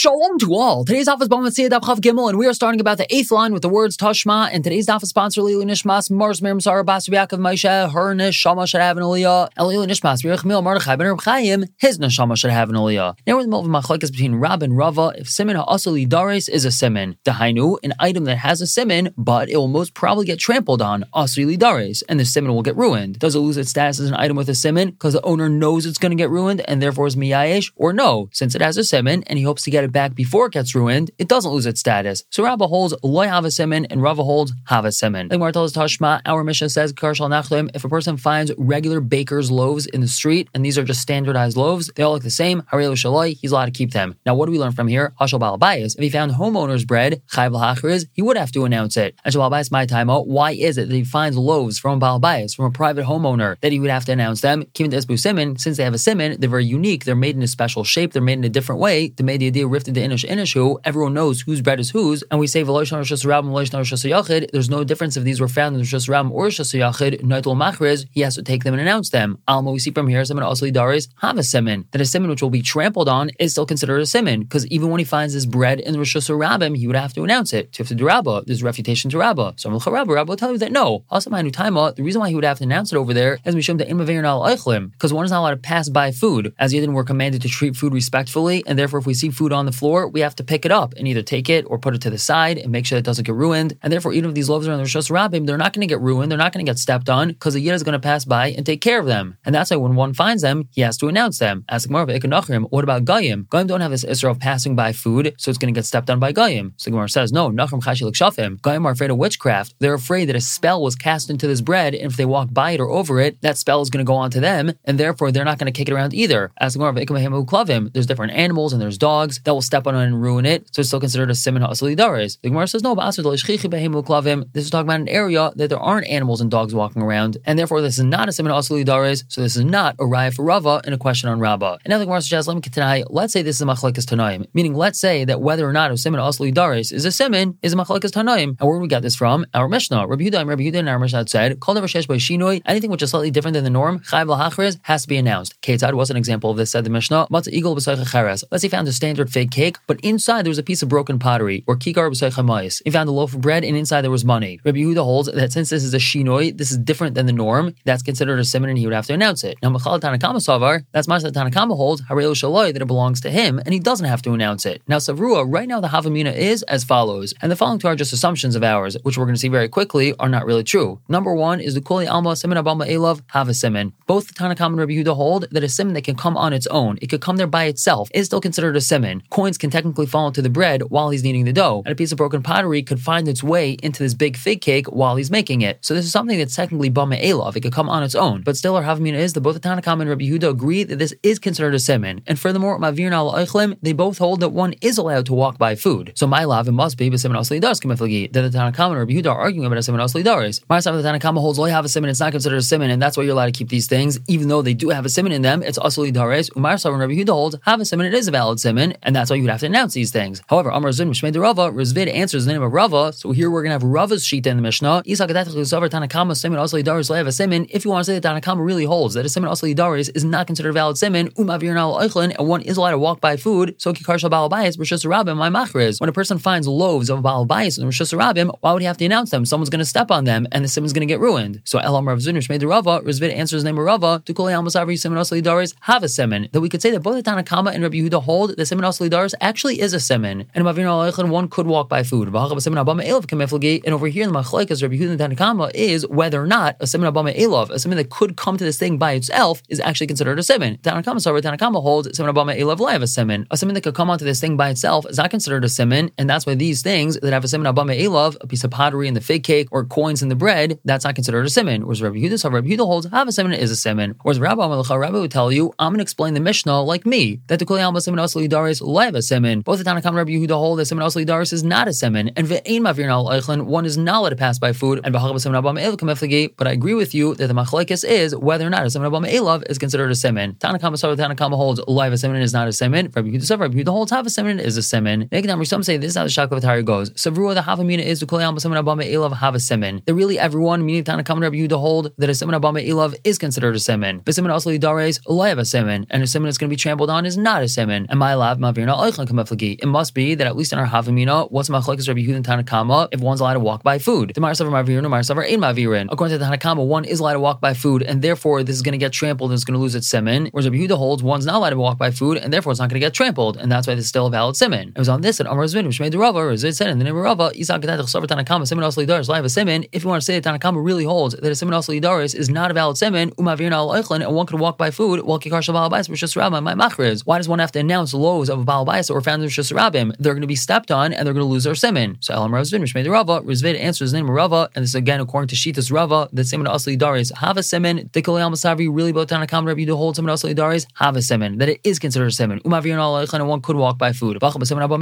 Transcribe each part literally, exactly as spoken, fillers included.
Shalom to all. Today's daf is Bava Metzia Daf Chav Gimel, and we are starting about the eighth line with the words Tashma. And today's daf is sponsored Leilu Nishmas Mars Miriam Sarah Bas Yaakov Moshe. Her neshama should have an aliyah. Leilu Nishmas Yerich Mordechai ben Reb Chaim. His neshama should have an aliyah. Now we're in the middle of machlokes between Rab and Rava. If simin ha'asli daris is a simin, dahainu, an item that has a simin, but it will most probably get trampled on asli daris, and the simin will get ruined. Does it lose its status as an item with a simin because the owner knows it's going to get ruined and therefore is miyayesh, or no? Since it has a simin and he hopes to get it back before it gets ruined, it doesn't lose its status. So Rabba holds loy have a simin and Rava holds have a simin. Like Martel Tashma, our Mishnah says, Karshal Nachlim, if a person finds regular baker's loaves in the street, and these are just standardized loaves, they all look the same, Harelu Shaloi, he's allowed to keep them. Now what do we learn from here? Hashal Balabayas, if he found homeowner's bread, Chayv L'Hachriz, he would have to announce it. And Balabayas, my time out, why is it that he finds loaves from Balabayas, from a private homeowner, that he would have to announce them? Kivin Esbu Simin, since they have a simin, they're very unique, they're made in a special shape, they're made in a different way, they made the idea rifted to Inish Inishu, everyone knows whose bread is whose, and we say Velosh Rishas Rabim, Velosh Rishas Yachid, there's no difference if these were found in Rishas Rabim or Rishas Yachid, Naitul Machriz, he has to take them and announce them. Alma, we see from here, Simin Asli Daris, have a simin, that a simin which will be trampled on is still considered a simin, because even when he finds his bread in the Rishas Rabim, he would have to announce it. To do Rabbah, there's a refutation to Rabbah. So Rabbah, Rabbah will tell you that no. Also, the reason why he would have to announce it over there is Mishum to Imavir Al Eichlim, because one is not allowed to pass by food, as Yidden were commanded to treat food respectfully, and therefore if we see food on the floor, we have to pick it up and either take it or put it to the side and make sure it doesn't get ruined. And therefore, even if these loaves are on the Rishos Rabbim, they're not going to get ruined, they're not going to get stepped on, because the Yid is going to pass by and take care of them. And that's why when one finds them, he has to announce them. Ask Gemara, what about Goyim? Goyim don't have this Isra of passing by food, so it's going to get stepped on by Goyim. So Gemara says, no, Nachrim Chashi L'Kshafim. Goyim are afraid of witchcraft. They're afraid that a spell was cast into this bread, and if they walk by it or over it, that spell is going to go onto them, and therefore they're not going to kick it around either. Ask Gemara, there's different animals and there's dogs that will step on it and ruin it, so it's still considered a simin ha'asli daris. The Gemara says, no, but this is talking about an area that there aren't animals and dogs walking around, and therefore this is not a simin ha'asli daris, so this is not a raya for Rava in a question on Rabbah. And now the Gemara suggests, let me continue. Let's say this is a machlekes tanaim, meaning let's say that whether or not a simin ha'asli daris is a simin is a machlekes tanaim. And where do we get this from? Our Mishnah. Rabbi Yehuda and Rabbi Yehuda and our Mishnah said, Kol davar sheyesh bo shinui, anything which is slightly different than the norm, chayv l'hachriz, has to be announced. Ketzad was an example of this, said the Mishnah. Matzah igul b'soich cheres. Let's say he found a standard fig cake, but inside there was a piece of broken pottery, or kikar b'soich hamayis. He found a loaf of bread, and inside there was money. Rabbi Yehuda holds that since this is a shinoi, this is different than the norm, that's considered a simin, and he would have to announce it. Now, Machal Tanakama Savar, that's much that Tanakama holds, Harelu Shaloi, that it belongs to him, and he doesn't have to announce it. Now, Savrua, right now the Havamina is as follows, and the following two are just assumptions of ours, which we're going to see very quickly are not really true. Number one is the Kuli Alma Simin Abama Elav have a simin. Both the Tanakama and Rabbi Yehuda hold that a simin that can come on its own, it could come there by itself, is still considered a simin. Coins can technically fall into the bread while he's kneading the dough, and a piece of broken pottery could find its way into this big fig cake while he's making it. So this is something that's technically Bama Elav, it could come on its own. But still, our Havamina is that both the Tanakama and Rabbi Yehuda agree that this is considered a simin. And furthermore, Mavir Al Eichlim, they both hold that one is allowed to walk by food. So my lav, it must be b'simin asli daris k'miflagi, that the Tanakama and Rabbi Yehuda are arguing about a simin asli daris. My side of the Tanakama holds lo have a simin, it's not considered a simin, and that's why you're allowed to keep these things, even though they do have a simin in them, it's asli daris. Umar Sav and Rabbi Yehuda holds have a simin, it is a valid simin, and that's why you would have to announce these things. However, Amar Zin Mishmei de Rava, Rizvid answers the name of Rava, so here we're going to have Rava's sheet in the Mishnah. Isa Gadatach Lusavar Tanakama simin asli daris lo have a simin. If you want to say that Tanakama really holds that a simin asli daris is not considered a valid simin, umavir al eichlin, and one is allowed to walk by food, so kikar shal ba'al bayis b'shus rabim my machriz. When a person finds loaves of ba'al bayis and b'shus rabim, why would he have to announce them? Someone's going to step on them, and the simin is going to get ruined. So Elam Rav Zunish made the Rava. Rizvid answers the name of Rava to kol yalmas avri simin asli daris have a simin. That we could say that both the Tanakama and Rabbi Yehuda hold that simin asli daris actually is a simin, and umavir al eichlin one could walk by food. And over here in the machlekes Rabbi Yehuda and Tanakama is whether or not a simin abama elav, a simin that could come to this thing by itself, is actually considered a simin. Tanakama Savar Tanakama holds simin abama elav live a simin. A simin that could come onto this thing by itself is not considered a simin, and that's why these things that have a simin abama elav, a piece of pottery in the fig cake or coins in the bread, that's not considered a simin. Whereas Rabbi Yehuda Savar Rabbi Yehuda holds have a simin is a simin. Whereas Rabbi Amalacha Rabbi would tell you, I'm going to explain the Mishnah like me, that the Kuliyam simin asli daris live a simin. Both the Tanakama and Rabbi Yehuda hold that simin asli daris is not a simin, and ve'ein mavir al eichlin, one is not allowed to pass by food, and b'hachab simin abama elav k'meflagi. But I agree with you that the machlekes is whether or not a simin abama elav is considered a simin. Tanakama Savar Tanakama holds live a simin is not a simin. Rabbi Yehuda Savar Rabbi Yehuda holds have a simin is a simin. Some say this is how the Shakla V'Tari goes. Savrua the Havamina is the Kuliyam simin abama elav have a simin. That really everyone, meaning Tanakama and Rabbi Yehuda, hold that a simin abama elav is considered a simin. But simin asli dares live a simin, and a simin that's going to be trampled on is not a simin. And my lav mavir It must be that at least in our Havamina, what's Machlokes Rabbi Yehuda and Tanakama if one's allowed to walk by food? The Mar Savar Mavirin, Mar Savar Ein Mavirin. According to the Tanakama, one is allowed to walk by food, and therefore this is going to get trampled and it's going to lose its siman. Whereas Rabbi Yehuda holds one's not allowed to walk by food, and therefore it's not going to get trampled, and that's why this is still a valid siman. It was on this that Amar Zvin, which made the Rava, or it said in the name of Rava, Isak Gedatach Savar Tanakama Siman Asli Daris. I have a siman. If you want to say that Tanakama really holds that a siman Asli Daris is not a valid siman, Umavirin al Eichlin, and one could walk by food, while Kikar Shabal Bais Rishus Rabbim, my machriz. Why does one have to announce lows of a Baal Bais or found in Rishus Rabbim? They're going to be stepped on and they're going to lose their siman. So Elam Razvin, which made the Rava, Razvid answers the name of Rava, and this is again according to Shitas Rava, that siman Asli Daris have a siman. Dikol Yal Masavi really both Tanakam Rabbi to hold siman Asli Daris have a siman, that it is considered a siman. Umavirin al Eichlin, and one could walk by food. And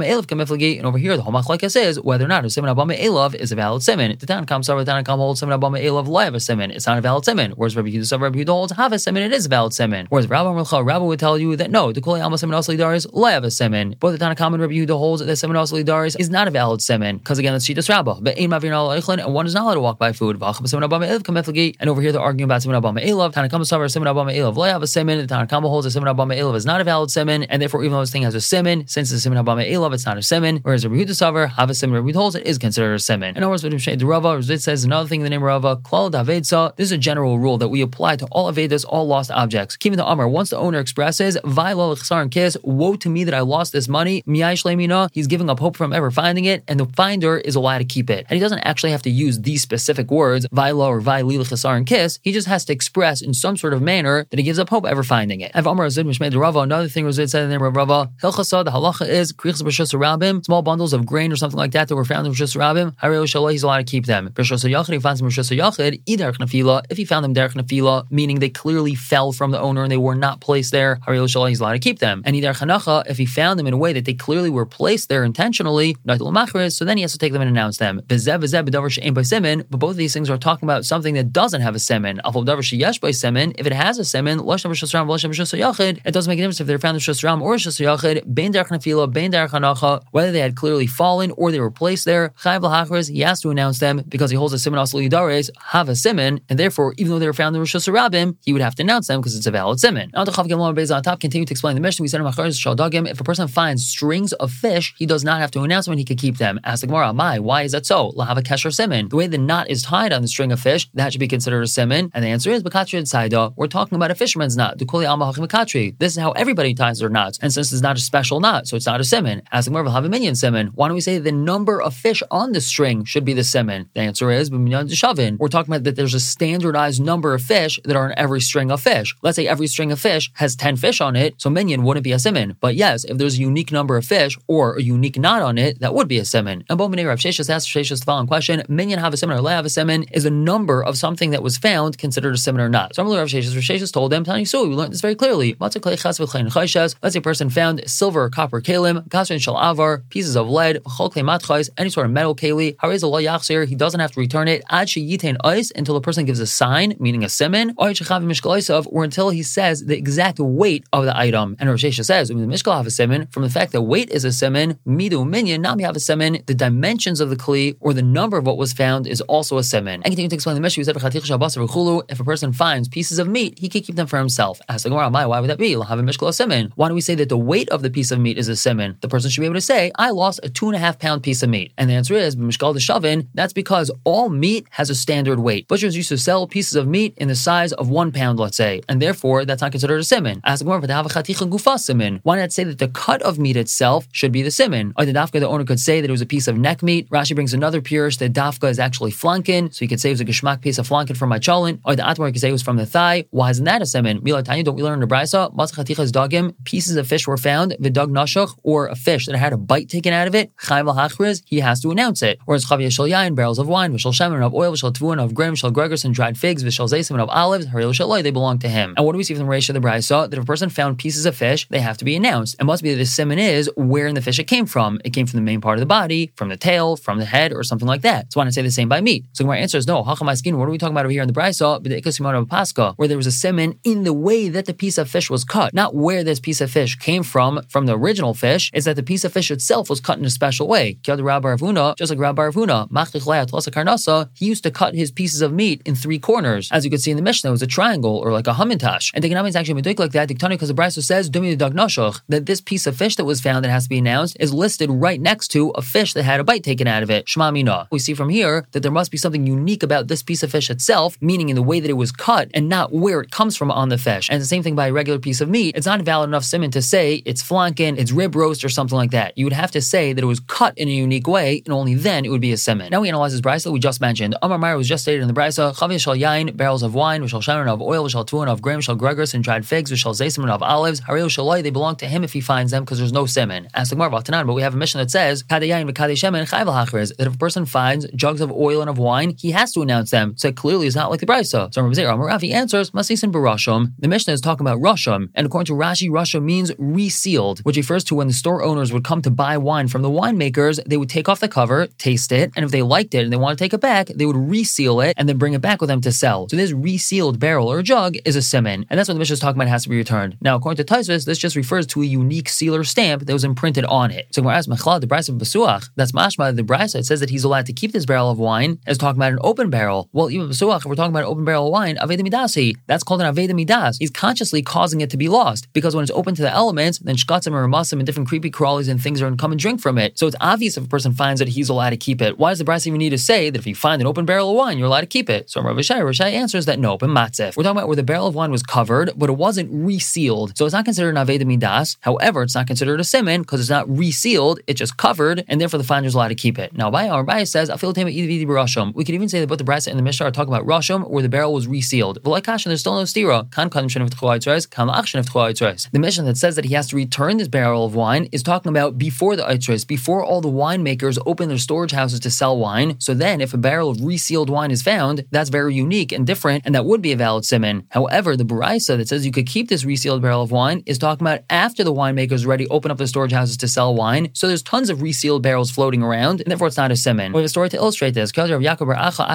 over here the whole machlokes says whether or not a siman Abba Me'elav is a valid siman. The Tanakam Savar Tanakam holds siman Abba Me'elav li have a siman. It's not a valid siman. Whereas Rabbi Yehuda Savar Rabbi Yehuda holds have a siman. It is a valid siman. Whereas Rabbi Amrcha Rabbi would tell you that no, the Kol Yalma siman Asli Daris li have a siman. Both the Tanakam and Rabbi Yehuda holds that siman Asli Daris is not a valid siman because again that's Shitas Rabba. But Ein Mavirin al Eichlin, and one is not allowed to walk by food. And over here they're arguing about siman Abba Me'elav. Tanakam Savar siman Abba Me'elav li have a siman. The Tanakam holds that siman Abba Me'elav is not a valid siman, and therefore even though this thing has a siman, since it's siman Abba Me'elav, it's not a siman. Whereas Rabbi Yehuda Savar have a siman. Rabbi Yehuda holds it is considered a siman. And over with the Rava, it says another thing in the name of Rava, Klal Davedsa. This is a general rule that we apply to all Avedas, all lost objects. Kivin the Amar, once the owner expresses, Vailo l'chsar and kiss, woe to me that I lost this money, Miyai shleimina, he's giving up hope from ever finding it, and the finder is allowed to keep it. And he doesn't actually have to use these specific words, Vailo or Vaili l'chsar and kiss, he just has to express in some sort of manner that he gives up hope ever finding it. I've Amar Azid, which made the Rava, another thing Razid said in the name of Rava, Hilchasa, the halacha is, Krichas b'shus rabim, small bundles of grain or something like that that were found in Rishus Rabbim, Harei Shalai, he's allowed to keep them. Rishus Yachid, he finds them Rishus Yachid, Iderch Nafila, if he found them Derech Nafila, meaning they clearly fell from the owner and they were not placed there, Harei Shalai, he's allowed to keep them. And Iderch Hanacha, if he found them in a way that they clearly were placed there intentionally, so then he has to take them and announce them. But both of these things are talking about something that doesn't have a semen. If it has a semen, it doesn't make a difference if they're found in Rishus Ram or Rishus Yachid, Bein Derech Nafila, Bein Derech Hanacha, whether they had clearly fallen or they were placed there, Chayv l'hachris, he has to announce them because he holds a siman asli dares, have a siman, and therefore, even though they were found in Rishus Rabbim, he would have to announce them because it's a valid siman. Now, the Chav Gemara Beis on top continue to explain the mission. We said in Machariz Shaldagim, if a person finds strings of fish, he does not have to announce them and he can keep them. Ask the Gemara, Amai, why is that so? Lahava kesher siman. The way the knot is tied on the string of fish, that should be considered a siman. And the answer is Bakatri and Saida. We're talking about a fisherman's knot. Dukuli alma hachim bakatri. This is how everybody ties their knots. And since it's not a special knot, so it's not a siman. Ask the Gemara, have a minion siman. Why don't we say the number of fish on the string should be the siman? The answer is we're talking about that there's a standardized number of fish that are in every string of fish. Let's say every string of fish has ten fish on it, so minion wouldn't be a siman. But yes, if there's a unique number of fish or a unique knot on it, that would be a siman. And Bominei Rav Sheshas asked Sheshas the following question: minion have a siman or lay have a siman? Is a number of something that was found considered a siman or not? So Rav Sheshas, Rav Sheshas told them, Tani Su, we learned this very clearly. Let's say a person found silver or copper kalim, kasrin shal avar, pieces of lead, any sort of metal keli, he doesn't have to return it ad sheyitain ice until the person gives a sign, meaning a siman, or until he says the exact weight of the item. And Rav Shesha says, the mishkal have a siman, from the fact that weight is a siman, midu minyan, not have a siman, the dimensions of the kli or the number of what was found is also a siman. And continue to explain the Mishnah, we said, if a person finds pieces of meat, he can keep them for himself. Ask the Gemara, why would that be? Have a mishkal siman. Why do we say that the weight of the piece of meat is a siman? The person should be able to say, I lost a two and a half pound piece of meat. And the answer is, mishkal deshavin, that's because all meat has a standard weight. Butchers used to sell pieces of meat in the size of one pound, let's say, and therefore that's not considered a siman. Ask the Gemara, siman. Why not say that the cut of meat itself should be the siman? Or the dafka, the owner could say that it was a piece of neck meat. Rashi brings another purish that dafka is actually flanken, so he could say it was a geshmak piece of flanken from my cholent. Or the atmar could say it was from the thigh. Why isn't that a siman? Mila Tanya, don't we learn in the Brisa? Matzachatichas dagim, pieces of fish were found, vidug nashach, or a fish that had a bite taken out of it, chayv al-hachriz, he has to announce it. Whereas chav yeshal yain, barrels of wine, v'shal shemen of oil, v'shal tvuan of grain, v'shal gregors and dried figs, v'shal zaysim of olives, haril shaloi, they belong to him. And what do we see from the Reisha of the Brisa? That if a person found pieces of fish, they have to be announced. It must be that the siman is where in the fish it came from. It came from the main part of the body, from the tail, from the head, or something like that. So I want to say the same by meat. So my answer is no. Hachamai skin. What are we talking about over here in the Brisa? B'de'ikos Pascha, where there was a siman in the way that the piece of fish was cut, not where this piece of fish came from, from the original fish. Is that the piece of fish itself was cut in a special way. Just like Rabbi Ravuna, he used to cut his pieces of meat in three corners. As you could see in the Mishnah, it was a triangle or like a hamantash. And the Gemara is actually meduik like that. Because the Brisa says that this piece piece of fish that was found that has to be announced is listed right next to a fish that had a bite taken out of it. Shema mina. We see from here that there must be something unique about this piece of fish itself, meaning in the way that it was cut and not where it comes from on the fish. And the same thing by a regular piece of meat. It's not valid enough siman to say it's flanken, it's rib roast, or something like that. You would have to say that it was cut in a unique way, and only then it would be a siman. Now we analyze this brisa that we just mentioned. Amar Meir was just stated in the brisa: Chavi shal yain, barrels of wine, v'shal shemen of oil, v'shal tuan of grain, v'shal gregors and dried figs, v'shal zaysim of olives. Harei shaloi, they belong to him if he finds them, because there's no siman. Ask the Gemara about Tanan, but we have a mission that says kadei yain v'kadei shemen chayv al-hachriz, that if a person finds jugs of oil and of wine, he has to announce them. So it clearly is not like the brisa. So Amar Ravi answers, Masisin barasham. The Mishnah is talking about rasham, and according to Rashi, rasham means resealed, which refers to when the store owners would come to buy wine from the winemakers, they would take off the cover, taste it, and if they liked it and they want to take it back, they would reseal it and then bring it back with them to sell. So this resealed barrel or jug is a siman, and that's what the Mishnah is talking about, has to be returned. Now, according to Tosfos, this just refers to a unique seal or stamp that was imprinted on it. So when I ask Mechlal, the brisa of Basuach, that's mashma, the brisa, it says that he's allowed to keep this barrel of wine as talking about an open barrel. Well, even Basuach, if we're talking about an open barrel of wine, Aveda Midasi, that's called an Aveda Midas. He's consciously causing it to be lost, because when it's open to the elements, then shkatzim or ramasim and different creepy crawlies and things are going to come and drink from it. So it's obvious if a person finds that he's allowed to keep it. Why does the brisa even need to say that if you find an open barrel of wine, you're allowed to keep it? So Rav Shai, Rav Shai answers that no, but matzef. We're talking about where the barrel of wine was covered, but it wasn't resealed. So it's not considered an Aveda Midas. However, it's not considered a siman because it's not resealed, it's just covered, and therefore the finder's allowed to keep it. Now, by our Bai says, we could even say that both the brisa and the Mishnah are talking about rasham, where the barrel was resealed. But like Kashan, there's still no stira. The Mishnah that says that he has to return this barrel of wine is talking about before the Eitzres, before all the winemakers open their storage houses to sell wine. So then, if a barrel of resealed wine is found, that's very unique and different, and that would be a valid siman. However, the Baraisa that says you could keep this resealed barrel of wine is talking about after the winemakers already open up the storage houses to sell wine. So there's tons of resealed barrels floating around, and therefore it's not a siman. We have a story to illustrate this. Yaakov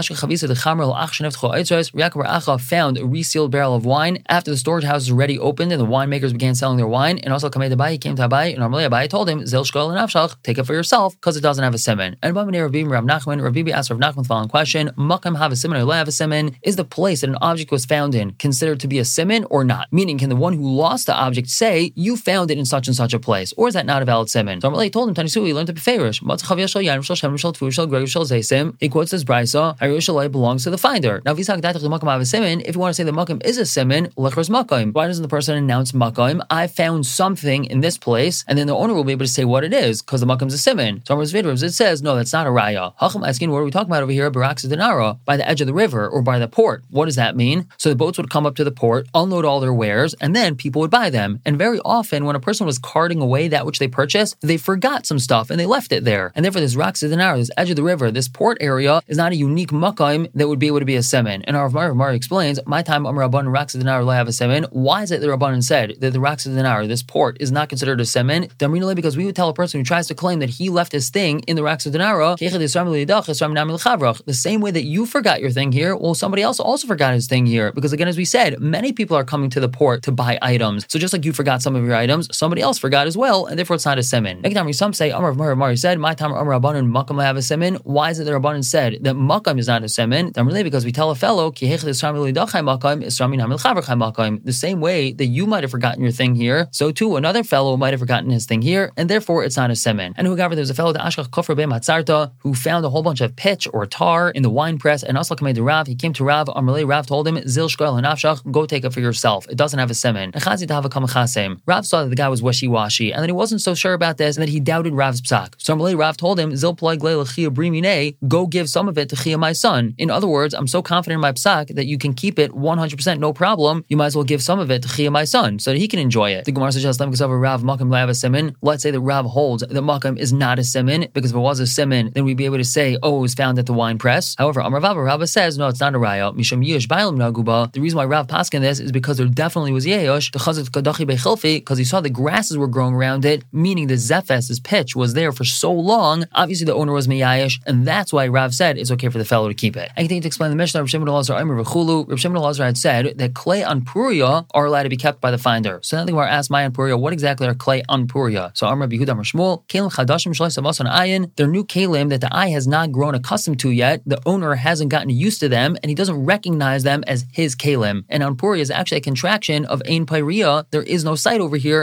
Bar Acha found a resealed barrel of wine after the storage houses were already opened and the winemakers began selling their wine. And also Kamei Abai, he came to Abai, and normally Abai told him, Zel Shkol and Avshach, take it for yourself because it doesn't have a siman. And Rabbi Rabbi Rav Nachman, Rabbi asked Rav Nachman the following question: Makam have a siman or la have a siman? Is the place that an object was found in considered to be a siman or not? Meaning, can the one who lost the object say, you found it in such and such a place? Or is that not a valid siman? So Amalei told him, Tanisu, he learned to be fairish. He quotes this brisa, Harushalai belongs to the finder. Now, if you want to say the makam is a siman, lechras makam. Why doesn't the person announce makam? I found something in this place, and then the owner will be able to say what it is, because the makam's a siman. So it says, no, that's not a raya. Hacham asking, what are we talking about over here? Barax denara, by the edge of the river or by the port. What does that mean? So the boats would come up to the port, unload all their wares, and then people would buy them. And very often, when a person was carting away that which they purchased, they forgot some stuff and they left it there. And therefore, this Rax denara, this edge of the river, this port area, is not a unique makam that would be able to be a siman. And our Rav Mari explains, my time Amar Rabban Rax denara la have a siman. Why is it the Rabbanan said that the Rax denara, this port, is not considered a siman? Because we would tell a person who tries to claim that he left his thing in the Rax denara, the same way that you forgot your thing here, well, somebody else also forgot his thing here. Because again, as we said, many people are coming to the port to buy items. So just like you forgot some of your items, somebody else forgot as well, and therefore it's not a siman. Next time, some say, Amar Mari said, my time Amar Rabbanan makam la have a siman. Why is it the Rabbanan said that makam is not a siman? Because we tell a fellow, the same way that you might have forgotten your thing here, so too another fellow might have forgotten his thing here, and therefore it's not a siman. And who got there was a fellow who found a whole bunch of pitch or tar in the wine press, and also came to Rav. He came to Rav. Amalei Rav told him, Zil shkoil and afshach, go take it for yourself. It doesn't have a siman. Rav saw that the guy was wishy-washy, and that he wasn't so sure about this, and that he doubted Rav's psak. So Amalei Rav told him, Zil play brimine, go give some of it to Chia, my son. In other words, I'm so confident in my psak that you can keep it one hundred percent no problem. You might as well give some of it to Chia, my son, so that he can enjoy it. The Gemara suggests because of a Rav makam la have a siman. Let's say that Rav holds that makam is not a siman, because if it was a siman, then we'd be able to say, oh, it was found at the wine press. However, Amar Rav Rabba says, no, it's not a raya. Misham yish bailam naguba. The reason why Rav paskin this is because there definitely was yeyosh, because he saw the grasses were growing around it, meaning the zephes, this pitch, was there for so long. Obviously, the owner was miyayish, and that's why Rav said it's okay for the fellow to keep it. I continue to explain the Mishnah. Rav Shimon Elazar Aimer v'chulu. Rav Shimon Elazar had said that clay on puria are allowed to be kept by the finder. So now the Gemara asked my on puria, what exactly are clay on puria? So Amar Yehuda Amar Shmuel, kelim chadashim shleis avos on ayin. They're new kelim that the eye has not grown accustomed to yet. The owner hasn't gotten used to them, and he doesn't recognize them as his kelim. And on puria is actually a contraction of ein pairia. There is no sight over here, meaning a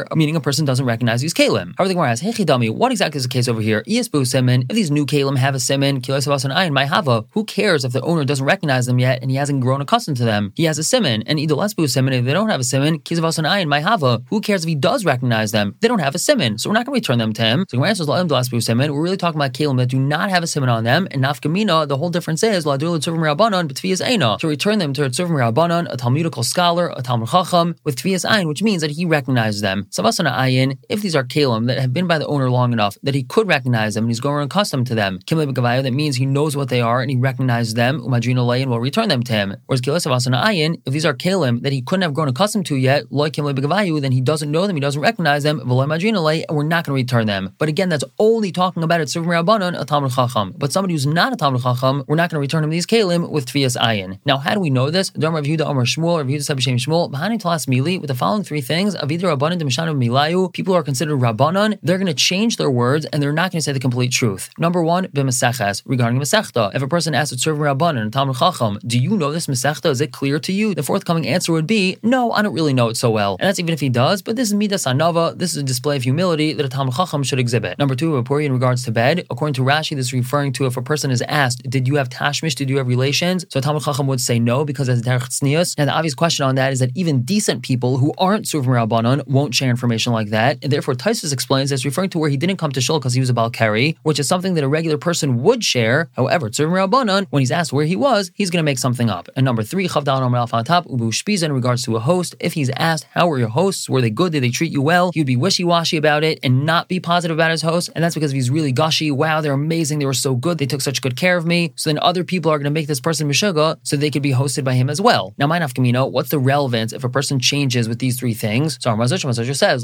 person doesn't recognize these kalim. However, the Gemara asks, hey Chidami, what exactly is the case over here? Yisbu simin, if these new kalim have a simin, kilasavas and ayin, my hava, who cares if the owner doesn't recognize them yet and he hasn't grown accustomed to them? He has a simin, and idol esbu simin, if they don't have a simin, kilasavas and ayin, my hava, who cares if he does recognize them? They don't have a simin, so we're not going to return them to him. So Gemara answers, la'im do esbu simin, we're really talking about kalim that do not have a simin on them, and nafkamina, the whole difference is, la'adur l'tzuvim rabbanon, but tvias eina, to return them to a tzuvim rabbanon, a Talmudical scholar, a Talmud chacham, with tvias ayin, which means that he recognizes them. Savasana ayin, if these are kalim that have been by the owner long enough that he could recognize them and he's growing accustomed to them. Kimle b'gavaya, that means he knows what they are and he recognizes them. Umadrina layin will return them to him. Whereas kilasavasana ayin, if these are kalim that he couldn't have grown accustomed to yet, like kimle b'gavayu, then he doesn't know them, he doesn't recognize them. V'lo madrina lay, and we're not going to return them. But again, that's only talking about it tzuvim rabbanon, a Talmud chacham. But somebody who's not a Talmud chacham, we're not going to return him these kalim with tvias ayin. Now, how do we know this? Dom Rav Yehuda Amar Shmuel, Rav Yehuda said b'shem Shmuel, b'hani talas mili, with the following three things, of either rabbanon to mishanu milayu, people who are considered rabbanon, they're going to change their words and they're not going to say the complete truth. Number one, b'meseches, regarding Masechta. If a person asks a tzuvim rabbanon, a Talmud chacham, do you know this Masechta? Is it clear to you? The forthcoming answer would be, no, I don't really know it so well. And that's even if he does, but this is midas anava, this is a display of humility that a Talmud chacham should exhibit. Number two, Apuri, in regards to bed, according to Rashi, this is referring to if a person is asked, did you have tashmish, did you have relations? So a Talmud chacham would say no, because that's derech tznius. And the obvious question on that is that even decent people who aren't tzuvim rabbanon won't share information like that. And therefore, Taisus explains that it's referring to where he didn't come to shul because he was a balkari, which is something that a regular person would share. However, tzuvim rabbanon, when he's asked where he was, he's going to make something up. And number three, chavdal on alf on top, ubu shpiza, in regards to a host, if he's asked, how were your hosts? Were they good? Did they treat you well? He would be wishy-washy about it and not be positive about his host. And that's because if he's really gushy, wow, they're amazing, they were so good, they took such good care of me. So then other people are going to make this person mishuga so they could be hosted by him as well. Now, my nafkamino, what's the relevance if a person changes with these three things? So our Mazuch Mazuch says,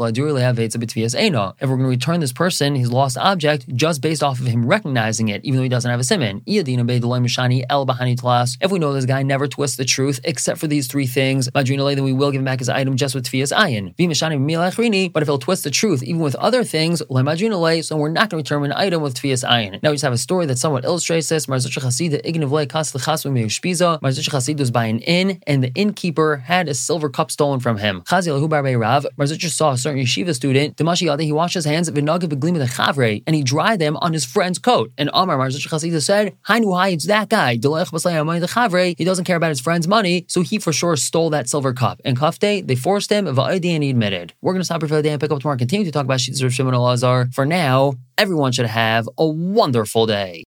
if we're going to return this person his lost object just based off of him recognizing it, even though he doesn't have a simin. If we know this guy never twists the truth except for these three things, then we will give him back his item just with tvias ayin. But if he'll twist the truth even with other things, so we're not going to return an item with tvias ayin. Now we just have a story that somewhat illustrates this. Marzuch Chassid was by an inn, and the innkeeper had a silver cup stolen from him. Marzuch saw a certain yeshiva student, he washed his hands, and he dried them on his friend's coat. And Amar Marzuch Chassid said, Hainu hai, it's that guy. He doesn't care about his friend's money, so he for sure stole that silver cup. And Kafte, they forced him, and he admitted. We're going to stop here for the day and pick up tomorrow and continue to talk about Shittas of Shimon Elazar. For now, everyone should have a wonderful day.